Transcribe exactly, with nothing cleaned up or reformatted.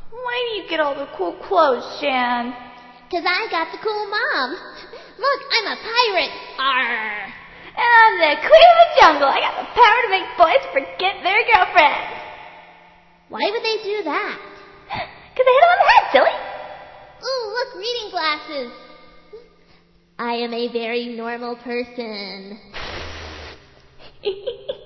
Why do you get all the cool clothes, Shan? Cause I got the cool mom. Look, I'm a pirate. Arr. And I'm the queen of the jungle. I got the power to make boys forget their girlfriends. Why would they do that? Cause they hit them on the head, silly. Ooh, look, reading glasses. I am a very normal person.